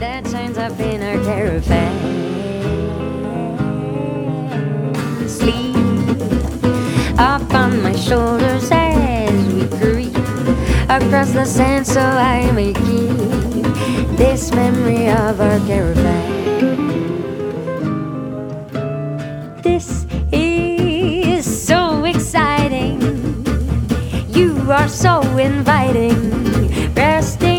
that shines up in our caravan. Sleep up on my shoulders as we creep across the sand, so I may keep this memory of our caravan. This is so exciting. You are so inviting. Resting